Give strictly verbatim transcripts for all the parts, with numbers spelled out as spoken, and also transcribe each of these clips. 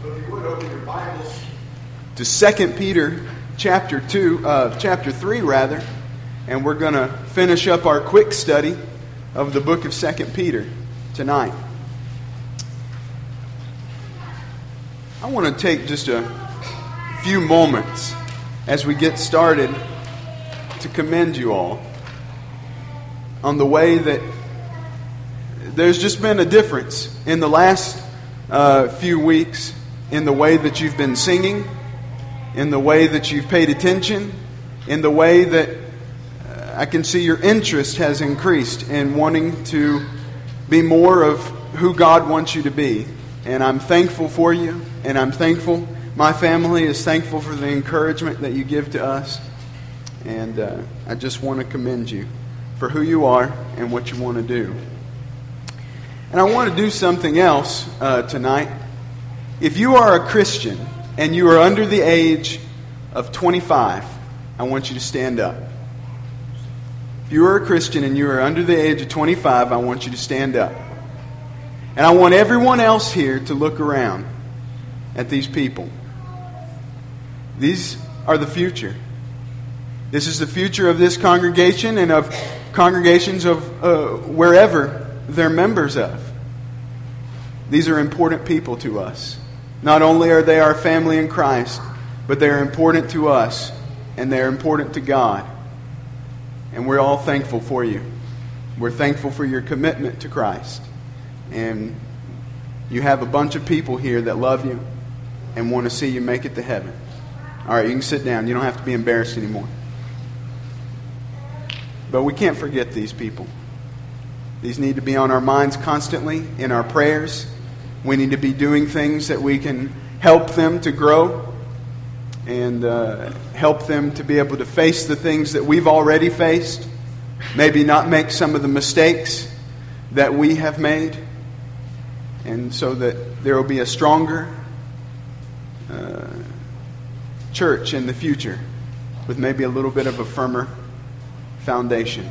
So if you would open your Bibles to Second Peter chapter two, uh, chapter three rather, and we're going to finish up our quick study of the book of Second Peter tonight. I want to take just a few moments as we get started to commend you all on the way that there's just been a difference in the last uh, few weeks in the way that you've been singing, in the way that you've paid attention, in the way that uh, I can see your interest has increased in wanting to be more of who God wants you to be. And I'm thankful for you, and I'm thankful. My family is thankful for the encouragement that you give to us. And uh, I just want to commend you for who you are and what you want to do. And I want to do something else uh, tonight. If you are a Christian and you are under the age of twenty-five, I want you to stand up. If you are a Christian and you are under the age of twenty-five, I want you to stand up. And I want everyone else here to look around at these people. These are the future. This is the future of this congregation and of congregations of uh, wherever they're members of. These are important people to us. Not only are they our family in Christ, but they are important to us and they are important to God. And we're all thankful for you. We're thankful for your commitment to Christ. And you have a bunch of people here that love you and want to see you make it to heaven. All right, you can sit down. You don't have to be embarrassed anymore. But we can't forget these people. These need to be on our minds constantly, in our prayers. We need to be doing things that we can help them to grow and uh, help them to be able to face the things that we've already faced. Maybe not make some of the mistakes that we have made. And so that there will be a stronger uh, church in the future with maybe a little bit of a firmer foundation.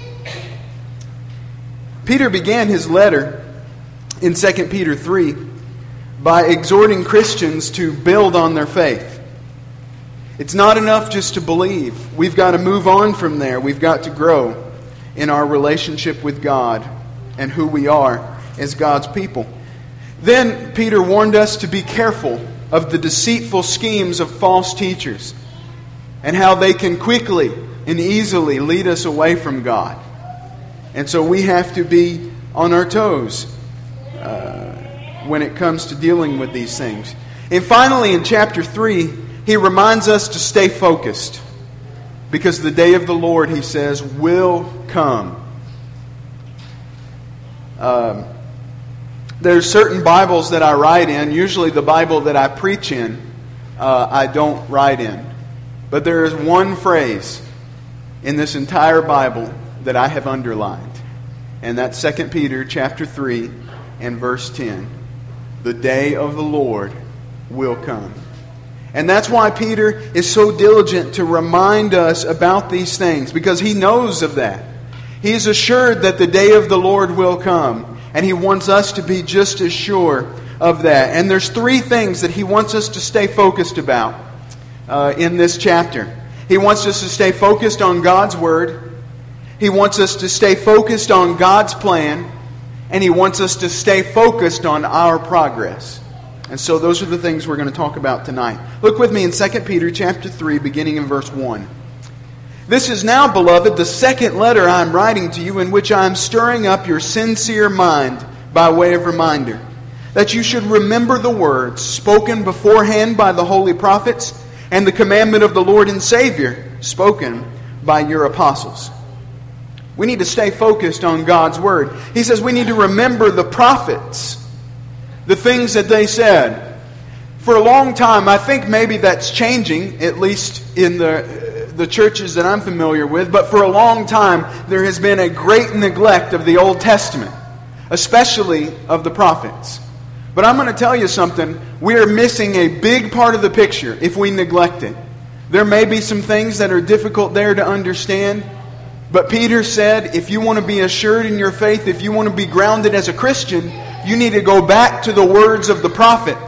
Peter began his letter in Second Peter three by exhorting Christians to build on their faith. It's not enough just to believe. We've got to move on from there. We've got to grow in our relationship with God and who we are as God's people. Then Peter warned us to be careful of the deceitful schemes of false teachers and how they can quickly and easily lead us away from God. And so we have to be on our toes uh, when it comes to dealing with these things. And finally, in chapter three, he reminds us to stay focused. Because the day of the Lord, he says, will come. Um, there's certain Bibles that I write in. Usually the Bible that I preach in, uh, I don't write in. But there is one phrase in this entire Bible that I have underlined. And that's Second Peter chapter three and verse ten. The day of the Lord will come. And that's why Peter is so diligent to remind us about these things, because he knows of that. He is assured that the day of the Lord will come, and he wants us to be just as sure of that. And there's three things that he wants us to stay focused about uh, in this chapter. He wants us to stay focused on God's Word. He wants us to stay focused on God's plan. And he wants us to stay focused on our progress. And so those are the things we're going to talk about tonight. Look with me in Second Peter chapter three, beginning in verse one. This is now, beloved, the second letter I am writing to you, in which I am stirring up your sincere mind by way of reminder, that you should remember the words spoken beforehand by the holy prophets, and the commandment of the Lord and Savior spoken by your apostles. We need to stay focused on God's Word. He says we need to remember the prophets, the things that they said. For a long time, I think maybe that's changing, at least in the, the churches that I'm familiar with, but for a long time, there has been a great neglect of the Old Testament, especially of the prophets. But I'm going to tell you something. We are missing a big part of the picture if we neglect it. There may be some things that are difficult there to understand. But Peter said, if you want to be assured in your faith, if you want to be grounded as a Christian, you need to go back to the words of the prophets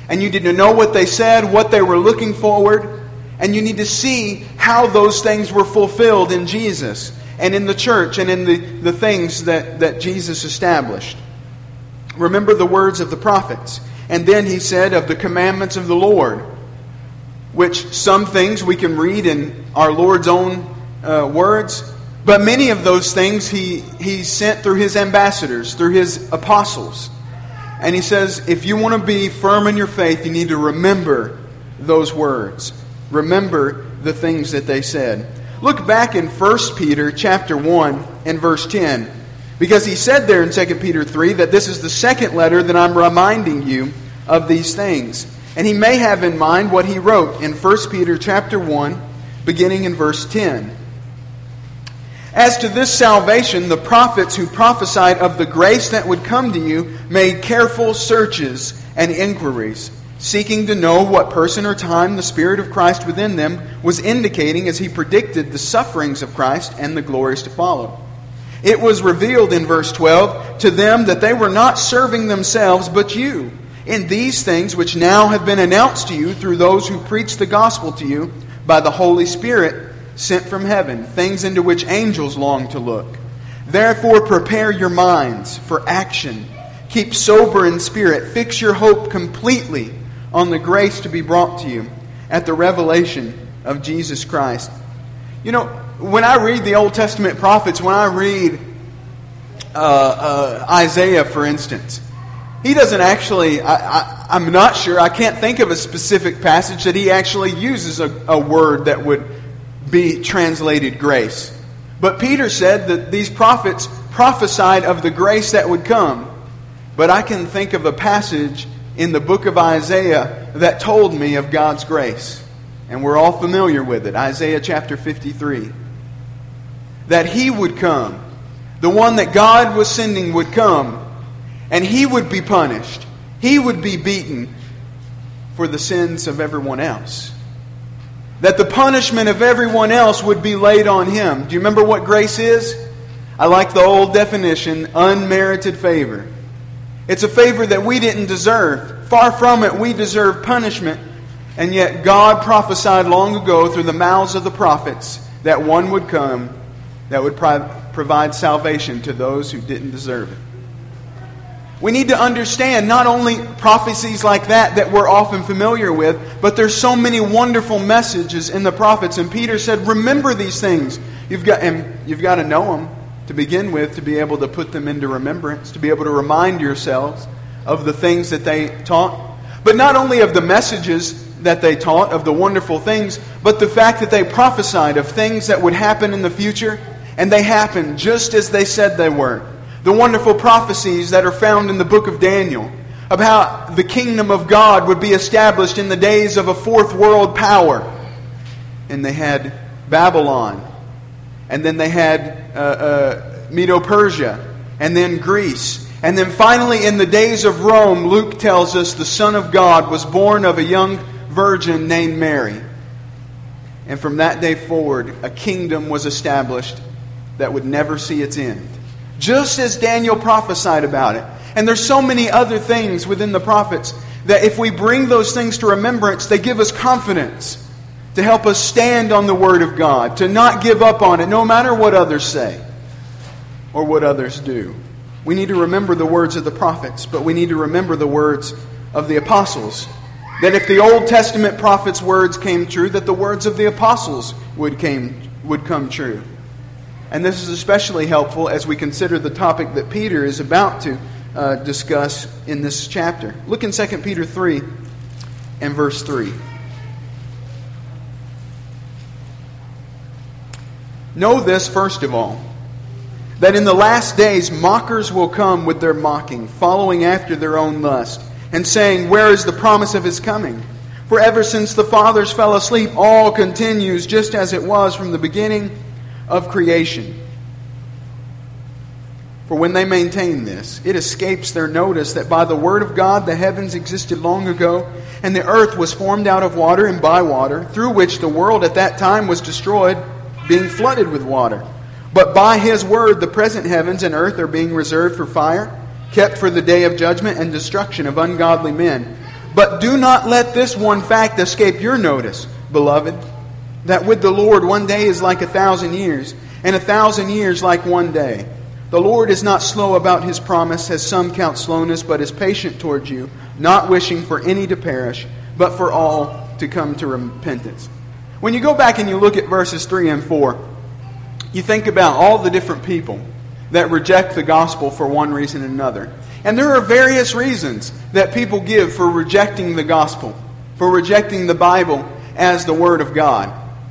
And you need to know what they said, what they were looking forward. And you need to see how those things were fulfilled in Jesus and in the church and in the, the things that, that Jesus established. Remember the words of the prophets. And then he said of the commandments of the Lord, which some things we can read in our Lord's own uh, words, but many of those things he, he sent through his ambassadors, through his apostles. And he says, if you want to be firm in your faith, you need to remember those words. Remember the things that they said. Look back in First Peter chapter one and verse ten. Because he said there in Second Peter three that this is the second letter that I'm reminding you of these things. And he may have in mind what he wrote in First Peter chapter one, beginning in verse ten. As to this salvation, the prophets who prophesied of the grace that would come to you made careful searches and inquiries, seeking to know what person or time the Spirit of Christ within them was indicating as he predicted the sufferings of Christ and the glories to follow. It was revealed in verse twelve to them that they were not serving themselves but you, in these things which now have been announced to you through those who preach the gospel to you by the Holy Spirit sent from heaven, things into which angels long to look. Therefore prepare your minds for action. Keep sober in spirit. Fix your hope completely on the grace to be brought to you at the revelation of Jesus Christ. You know, when I read the Old Testament prophets, when I read uh, uh, Isaiah, for instance, he doesn't actually, I, I, I'm not sure, I can't think of a specific passage that he actually uses a, a word that would be translated grace. But Peter said that these prophets prophesied of the grace that would come. But I can think of a passage in the book of Isaiah that told me of God's grace. And we're all familiar with it. Isaiah chapter fifty-three. That He would come. The one that God was sending would come. And He would be punished. He would be beaten for the sins of everyone else. That the punishment of everyone else would be laid on Him. Do you remember what grace is? I like the old definition, unmerited favor. It's a favor that we didn't deserve. Far from it, we deserve punishment. And yet God prophesied long ago through the mouths of the prophets that one would come that would provide salvation to those who didn't deserve it. We need to understand not only prophecies like that that we're often familiar with, but there's so many wonderful messages in the prophets. And Peter said, remember these things. You've got, and you've got to know them to begin with, to be able to put them into remembrance, to be able to remind yourselves of the things that they taught. But not only of the messages that they taught, of the wonderful things, but the fact that they prophesied of things that would happen in the future, and they happened just as they said they were. The wonderful prophecies that are found in the book of Daniel about the kingdom of God would be established in the days of a fourth world power. And they had Babylon. And then they had uh, uh, Medo-Persia. And then Greece. And then finally in the days of Rome, Luke tells us the Son of God was born of a young virgin named Mary. And from that day forward, a kingdom was established that would never see its end. Just as Daniel prophesied about it. And there's so many other things within the prophets that if we bring those things to remembrance, they give us confidence to help us stand on the Word of God, to not give up on it no matter what others say or what others do. We need to remember the words of the prophets, but we need to remember the words of the apostles. That if the Old Testament prophets' words came true, that the words of the apostles would, came, would come true. And this is especially helpful as we consider the topic that Peter is about to uh, discuss in this chapter. Look in Second Peter three and verse three. Know this first of all, that in the last days mockers will come with their mocking, following after their own lust, and saying, where is the promise of His coming? For ever since the fathers fell asleep, all continues just as it was from the beginning of creation. For when they maintain this, it escapes their notice that by the word of God the heavens existed long ago, and the earth was formed out of water and by water, through which the world at that time was destroyed, being flooded with water. But by His word the present heavens and earth are being reserved for fire, kept for the day of judgment and destruction of ungodly men. But do not let this one fact escape your notice, beloved, that with the Lord one day is like a thousand years, and a thousand years like one day. The Lord is not slow about His promise, as some count slowness, but is patient towards you, not wishing for any to perish, but for all to come to repentance. When you go back and you look at verses three and four, you think about all the different people that reject the gospel for one reason or another. And there are various reasons that people give for rejecting the gospel, for rejecting the Bible as the Word of God.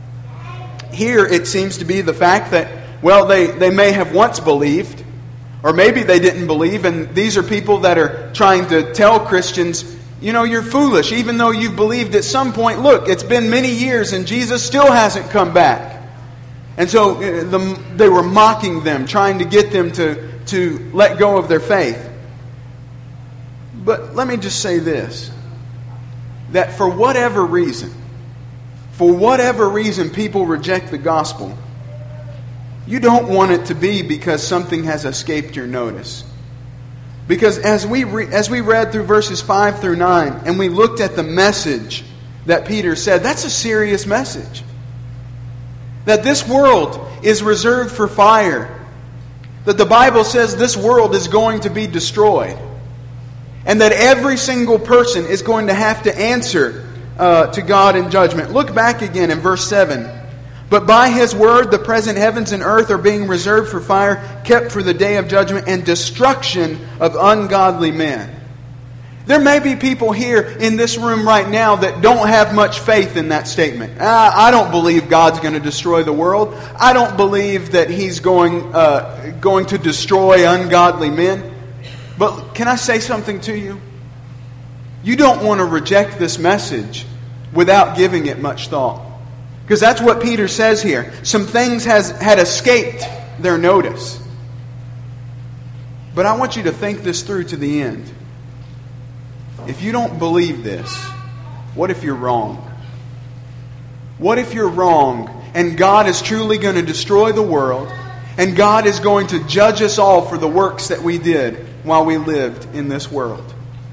Here it seems to be the fact that, well, they, they may have once believed, or maybe they didn't believe, and these are people that are trying to tell Christians, you know, you're foolish, even though you've believed at some point. Look, it's been many years and Jesus still hasn't come back. And so uh, the, they were mocking them, trying to get them to, to let go of their faith. But let me just say this, that for whatever reason, for whatever reason people reject the gospel, you don't want it to be because something has escaped your notice. Because as we re- as we read through verses five through nine, and we looked at the message that Peter said, that's a serious message. That this world is reserved for fire. That the Bible says this world is going to be destroyed. And that every single person is going to have to answer uh, to God in judgment. Look back again in verse seven. But by His word, the present heavens and earth are being reserved for fire, kept for the day of judgment and destruction of ungodly men. There may be people here in this room right now that don't have much faith in that statement. Ah, I don't believe God's going to destroy the world. I don't believe that He's going, uh, going to destroy ungodly men. But can I say something to you? You don't want to reject this message without giving it much thought. Because that's what Peter says here. Some things has had escaped their notice. But I want you to think this through to the end. If you don't believe this, what if you're wrong? What if you're wrong and God is truly going to destroy the world and God is going to judge us all for the works that we did while we lived in this world?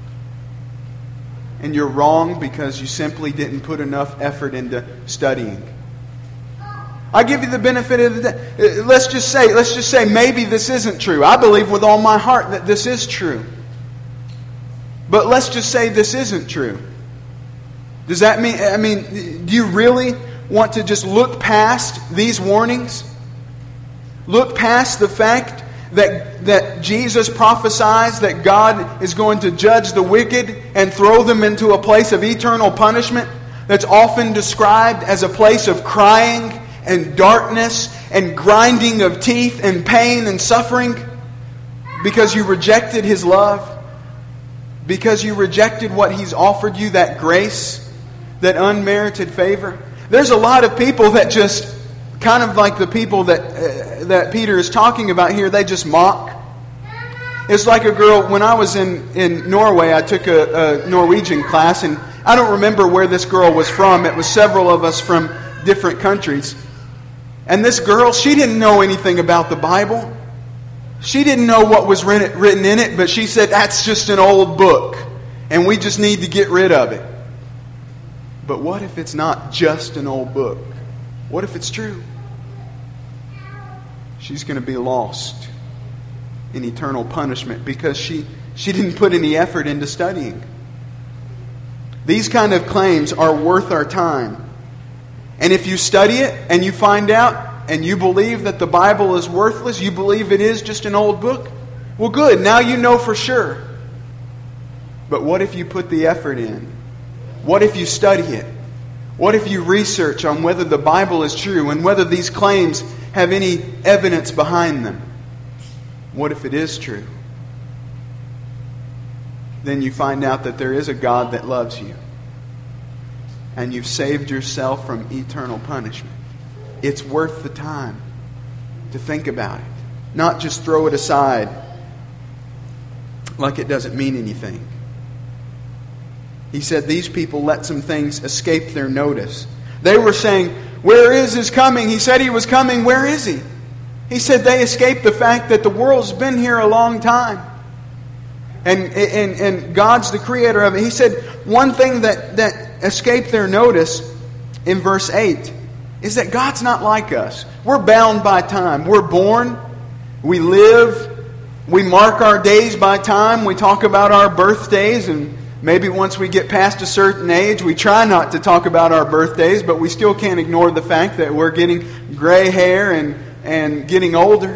And you're wrong because you simply didn't put enough effort into studying. I give you the benefit of the day. Let's just say, let's just say maybe this isn't true. I believe with all my heart that this is true. But let's just say this isn't true. Does that mean, I mean, do you really want to just look past these warnings? Look past the fact that, that Jesus prophesies that God is going to judge the wicked and throw them into a place of eternal punishment that's often described as a place of crying and darkness and grinding of teeth and pain and suffering because you rejected His love, because you rejected what He's offered you, that grace, that unmerited favor. There's a lot of people that just, kind of like the people that uh, that Peter is talking about here, they just mock. It's like a girl, when I was in, in Norway, I took a, a Norwegian class, and I don't remember where this girl was from. It was several of us from different countries. And this girl, she didn't know anything about the Bible. She didn't know what was written in it, but she said, that's just an old book, and we just need to get rid of it. But what if it's not just an old book? What if it's true? She's going to be lost in eternal punishment because she, she didn't put any effort into studying. These kind of claims are worth our time. And if you study it and you find out and you believe that the Bible is worthless, you believe it is just an old book, well, good. Now you know for sure. But what if you put the effort in? What if you study it? What if you research on whether the Bible is true and whether these claims have any evidence behind them? What if it is true? Then you find out that there is a God that loves you. And you've saved yourself from eternal punishment. It's worth the time to think about it. Not just throw it aside like it doesn't mean anything. He said these people let some things escape their notice. They were saying, where is His coming? He said He was coming. Where is He? He said they escaped the fact that the world's been here a long time. And, and, and God's the creator of it. He said one thing that, that escaped their notice in verse eight is that God's not like us. We're bound by time. We're born. We live. We mark our days by time. We talk about our birthdays, and maybe once we get past a certain age, we try not to talk about our birthdays, but we still can't ignore the fact that we're getting gray hair and, and getting older.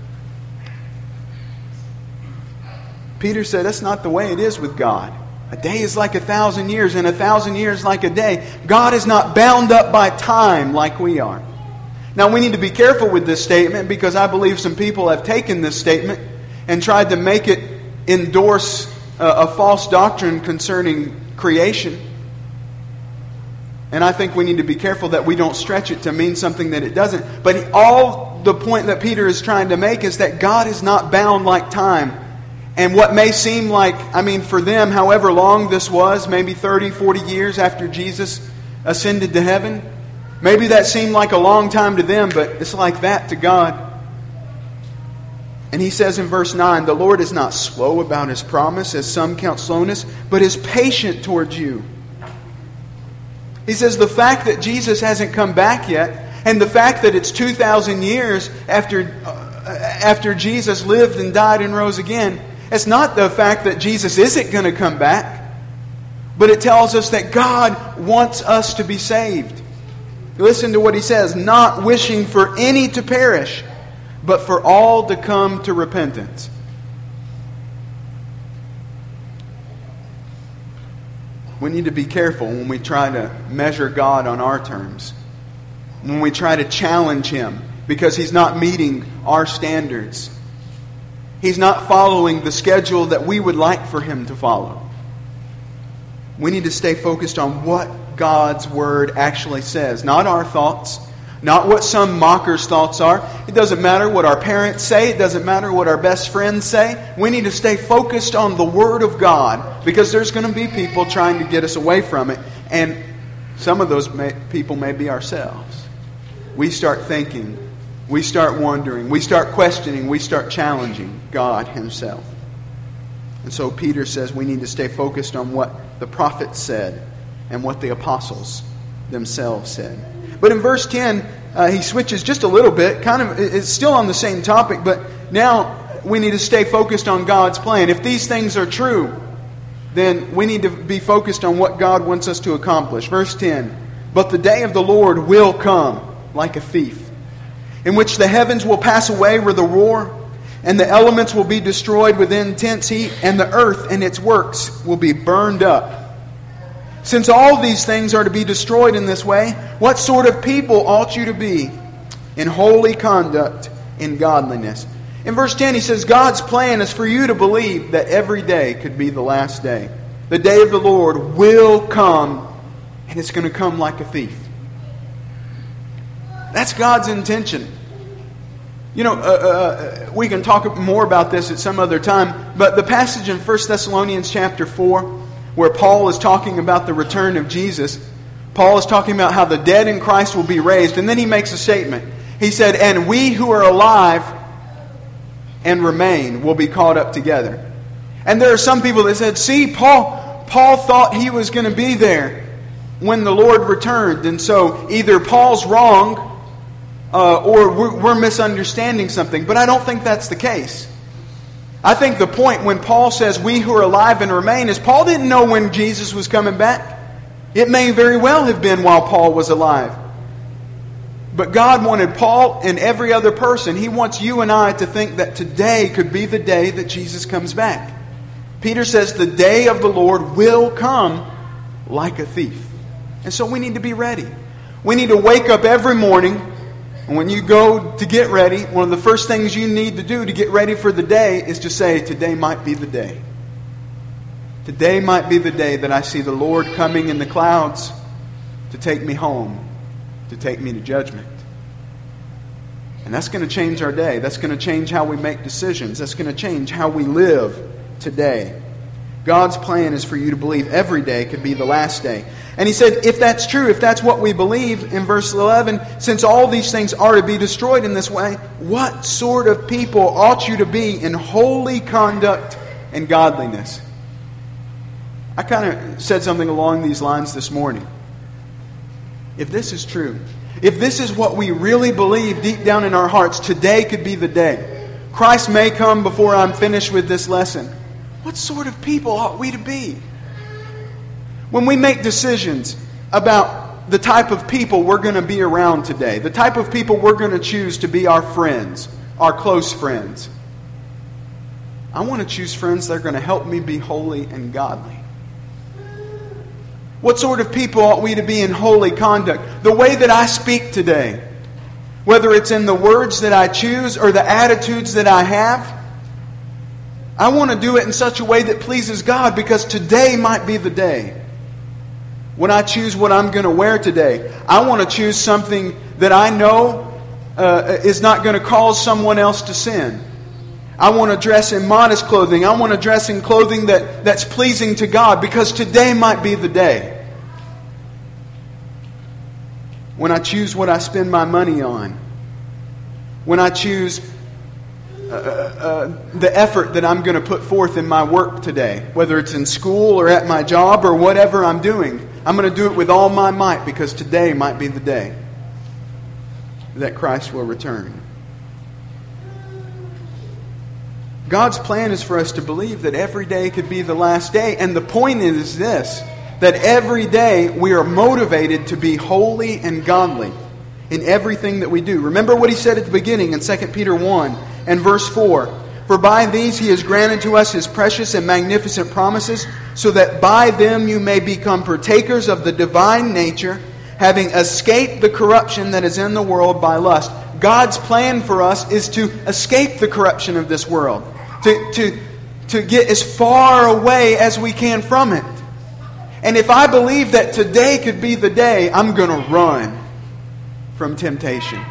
Peter said that's not the way it is with God. A day is like a thousand years, and a thousand years like a day. God is not bound up by time like we are. Now, we need to be careful with this statement, because I believe some people have taken this statement and tried to make it endorse a, a false doctrine concerning creation. And I think we need to be careful that we don't stretch it to mean something that it doesn't. But all the point that Peter is trying to make is that God is not bound like time. And what may seem like, I mean, for them, however long this was, maybe thirty, forty years after Jesus ascended to heaven, maybe that seemed like a long time to them, but it's like that to God. And he says in verse nine, the Lord is not slow about His promise, as some count slowness, but is patient towards you. He says the fact that Jesus hasn't come back yet, and the fact that it's two thousand years after, uh, after Jesus lived and died and rose again, it's not the fact that Jesus isn't going to come back, but it tells us that God wants us to be saved. Listen to what he says, not wishing for any to perish, but for all to come to repentance. We need to be careful when we try to measure God on our terms, when we try to challenge Him because He's not meeting our standards. He's not following the schedule that we would like for Him to follow. We need to stay focused on what God's Word actually says. Not our thoughts. Not what some mockers' thoughts are. It doesn't matter what our parents say. It doesn't matter what our best friends say. We need to stay focused on the Word of God, because there's going to be people trying to get us away from it. And some of those may, people may be ourselves. We start thinking. We start wondering. We start questioning. We start challenging God Himself. And so Peter says we need to stay focused on what the prophets said and what the apostles themselves said. But in verse ten, uh, he switches just a little bit. Kind of, it's still on the same topic, but now we need to stay focused on God's plan. If these things are true, then we need to be focused on what God wants us to accomplish. Verse ten, but the day of the Lord will come like a thief, in which the heavens will pass away with a roar, and the elements will be destroyed with intense heat, and the earth and its works will be burned up. Since all these things are to be destroyed in this way, what sort of people ought you to be in holy conduct, in godliness? In verse ten he says, God's plan is for you to believe that every day could be the last day. The day of the Lord will come, and it's going to come like a thief. That's God's intention. You know, uh, uh, we can talk more about this at some other time, but the passage in First Thessalonians chapter four, where Paul is talking about the return of Jesus, Paul is talking about how the dead in Christ will be raised, and then he makes a statement. He said, and we who are alive and remain will be caught up together. And there are some people that said, see, Paul, Paul thought he was going to be there when the Lord returned, and so either Paul's wrong uh, or we're, we're misunderstanding something. But I don't think that's the case. I think the point when Paul says we who are alive and remain is Paul didn't know when Jesus was coming back. It may very well have been while Paul was alive. But God wanted Paul and every other person. He wants you and I to think that today could be the day that Jesus comes back. Peter says the day of the Lord will come like a thief. And so we need to be ready. We need to wake up every morning. And when you go to get ready, one of the first things you need to do to get ready for the day is to say, today might be the day. Today might be the day that I see the Lord coming in the clouds to take me home, to take me to judgment. And that's going to change our day. That's going to change how we make decisions. That's going to change how we live today. God's plan is for you to believe every day could be the last day. And he said, if that's true, if that's what we believe, in verse eleven, since all these things are to be destroyed in this way, what sort of people ought you to be in holy conduct, and godliness. I kind of said something along these lines this morning. If this is true, if this is what we really believe deep down in our hearts, today could be the day. Christ may come before I'm finished with this lesson. What sort of people ought we to be? When we make decisions about the type of people we're going to be around today, the type of people we're going to choose to be our friends, our close friends, I want to choose friends that are going to help me be holy and godly. What sort of people ought we to be in holy conduct? The way that I speak today, whether it's in the words that I choose or the attitudes that I have, I want to do it in such a way that pleases God, because today might be the day. When I choose what I'm going to wear today, I want to choose something that I know uh, is not going to cause someone else to sin. I want to dress in modest clothing. I want to dress in clothing that, that's pleasing to God, because today might be the day. When I choose what I spend my money on, when I choose uh, uh, the effort that I'm going to put forth in my work today, whether it's in school or at my job or whatever I'm doing, I'm going to do it with all my might, because today might be the day that Christ will return. God's plan is for us to believe that every day could be the last day. And the point is this, that every day we are motivated to be holy and godly in everything that we do. Remember what he said at the beginning in Second Peter one and verse four. For by these he has granted to us his precious and magnificent promises, so that by them you may become partakers of the divine nature, having escaped the corruption that is in the world by lust. God's plan for us is to escape the corruption of this world. To, to, to get as far away as we can from it. And if I believe that today could be the day, I'm going to run from temptation.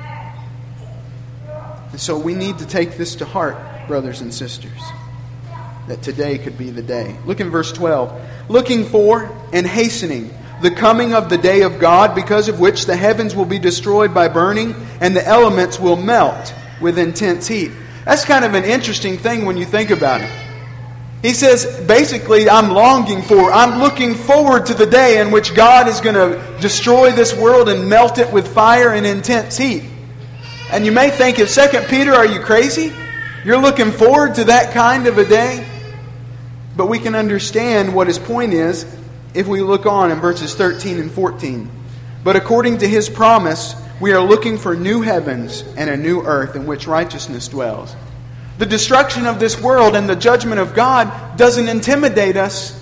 And so we need to take this to heart, brothers and sisters, that today could be the day. Look in verse twelve. Looking for and hastening the coming of the day of God, because of which the heavens will be destroyed by burning, and the elements will melt with intense heat. That's kind of an interesting thing when you think about it. He says, basically, I'm longing for, I'm looking forward to the day in which God is going to destroy this world and melt it with fire and intense heat. And you may think, in Second Peter, are you crazy? You're looking forward to that kind of a day? But we can understand what his point is if we look on in verses thirteen and fourteen. But according to his promise, we are looking for new heavens and a new earth in which righteousness dwells. The destruction of this world and the judgment of God doesn't intimidate us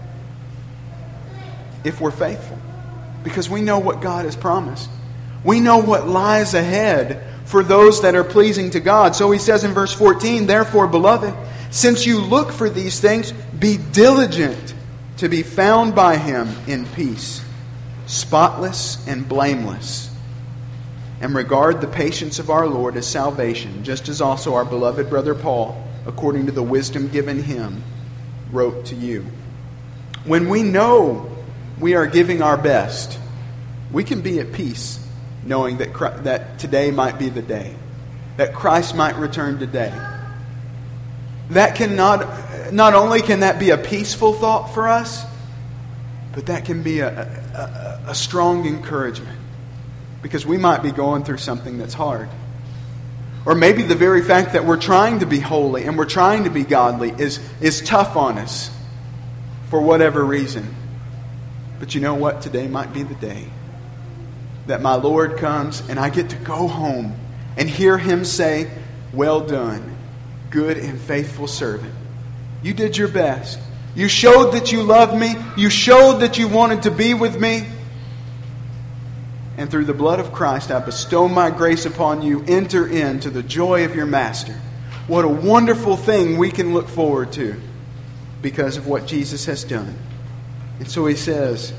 if we're faithful, because we know what God has promised. We know what lies ahead for those that are pleasing to God. So he says in verse fourteen, therefore, beloved, since you look for these things, be diligent to be found by him in peace, spotless and blameless. And regard the patience of our Lord as salvation, just as also our beloved brother Paul, according to the wisdom given him, wrote to you. When we know we are giving our best, we can be at peace, knowing that Christ, that today might be the day, that Christ might return today. That can not, not only can that be a peaceful thought for us, but that can be a, a, a strong encouragement. Because we might be going through something that's hard. Or maybe the very fact that we're trying to be holy and we're trying to be godly is, is tough on us for whatever reason. But you know what? Today might be the day that my Lord comes and I get to go home and hear him say, well done, good and faithful servant. You did your best. You showed that you loved me. You showed that you wanted to be with me. And through the blood of Christ, I bestow my grace upon you. Enter into the joy of your master. What a wonderful thing we can look forward to because of what Jesus has done. And so he says,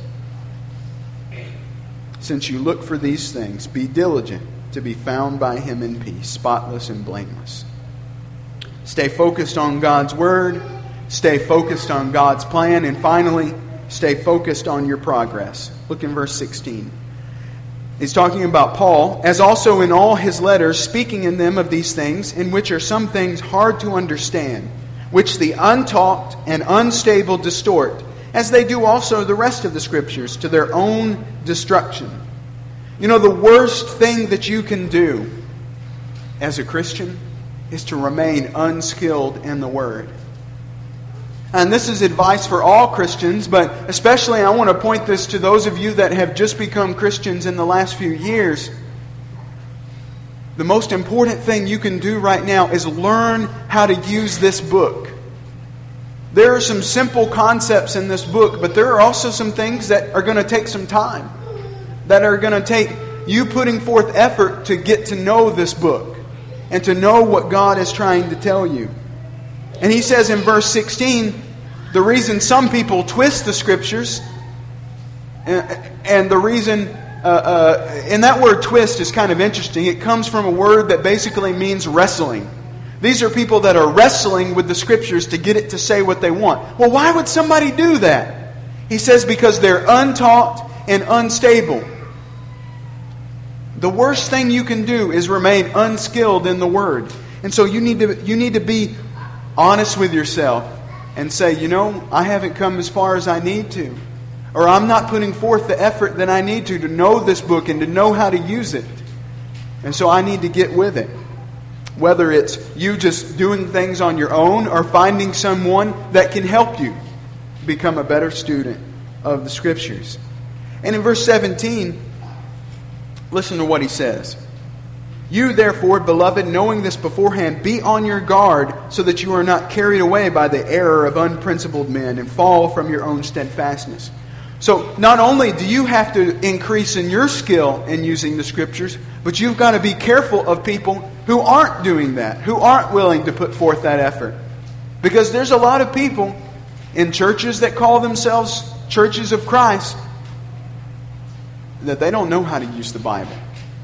since you look for these things, be diligent to be found by him in peace, spotless and blameless. Stay focused on God's word. Stay focused on God's plan. And finally, stay focused on your progress. Look in verse sixteen. He's talking about Paul, as also in all his letters, speaking in them of these things, in which are some things hard to understand, which the untaught and unstable distort, as they do also the rest of the Scriptures, to their own destruction. You know, the worst thing that you can do as a Christian is to remain unskilled in the Word. And this is advice for all Christians, but especially I want to point this to those of you that have just become Christians in the last few years. The most important thing you can do right now is learn how to use this book. There are some simple concepts in this book, but there are also some things that are going to take some time. That are going to take you putting forth effort to get to know this book and to know what God is trying to tell you. And he says in verse sixteen, the reason some people twist the Scriptures, and the reason, uh, uh, and that word twist is kind of interesting. It comes from a word that basically means wrestling. These are people that are wrestling with the Scriptures to get it to say what they want. Well, why would somebody do that? He says because they're untaught and unstable. The worst thing you can do is remain unskilled in the Word. And so you need to you need to be honest with yourself and say, you know, I haven't come as far as I need to. Or I'm not putting forth the effort that I need to to know this book and to know how to use it. And so I need to get with it. Whether it's you just doing things on your own or finding someone that can help you become a better student of the Scriptures. And in verse seventeen, listen to what he says. You, therefore, beloved, knowing this beforehand, be on your guard so that you are not carried away by the error of unprincipled men and fall from your own steadfastness. So not only do you have to increase in your skill in using the Scriptures, but you've got to be careful of people who aren't doing that, who aren't willing to put forth that effort. Because there's a lot of people in churches that call themselves churches of Christ that they don't know how to use the Bible.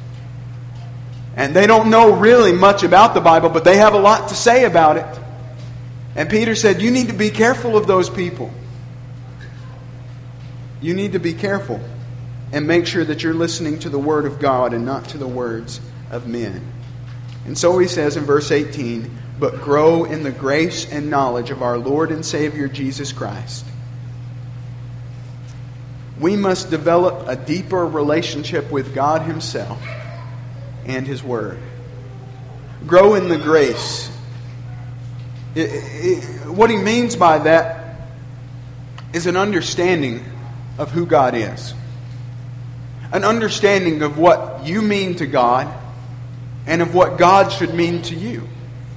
And they don't know really much about the Bible, but they have a lot to say about it. And Peter said, you need to be careful of those people. You need to be careful and make sure that you're listening to the Word of God and not to the words of men. And so he says in verse eighteen, but grow in the grace and knowledge of our Lord and Savior Jesus Christ. We must develop a deeper relationship with God Himself and His Word. Grow in the grace. It, it, what he means by that is an understanding of who God is. An understanding of what you mean to God and of what God should mean to you.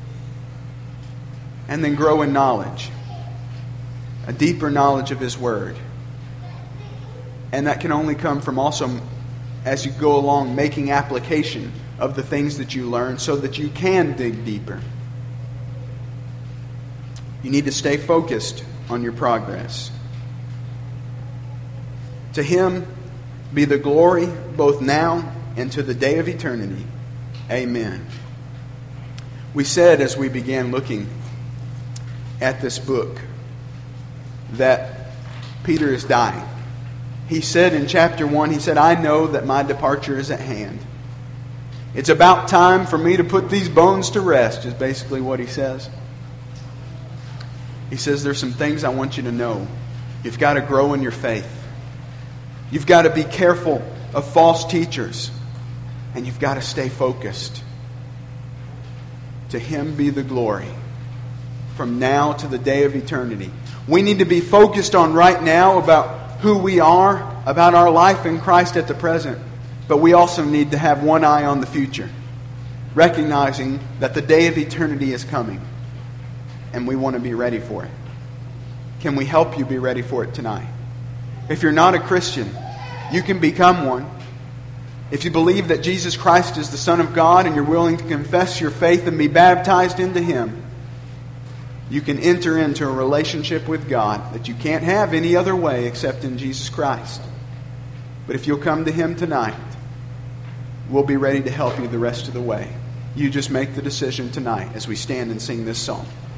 And then grow in knowledge. A deeper knowledge of His Word. And that can only come from also, as you go along, making application of the things that you learn so that you can dig deeper. You need to stay focused on your progress. To Him be the glory both now and to the day of eternity. Amen. We said as we began looking at this book that Peter is dying. He said in chapter one, he said, I know that my departure is at hand. It's about time for me to put these bones to rest, is basically what he says. He says, there's some things I want you to know. You've got to grow in your faith. You've got to be careful of false teachers. And you've got to stay focused. To Him be the glory from now to the day of eternity. We need to be focused on right now about who we are, about our life in Christ at the present. But we also need to have one eye on the future, recognizing that the day of eternity is coming, and we want to be ready for it. Can we help you be ready for it tonight? If you're not a Christian, you can become one. If you believe that Jesus Christ is the Son of God and you're willing to confess your faith and be baptized into Him, you can enter into a relationship with God that you can't have any other way except in Jesus Christ. But if you'll come to Him tonight, we'll be ready to help you the rest of the way. You just make the decision tonight as we stand and sing this song.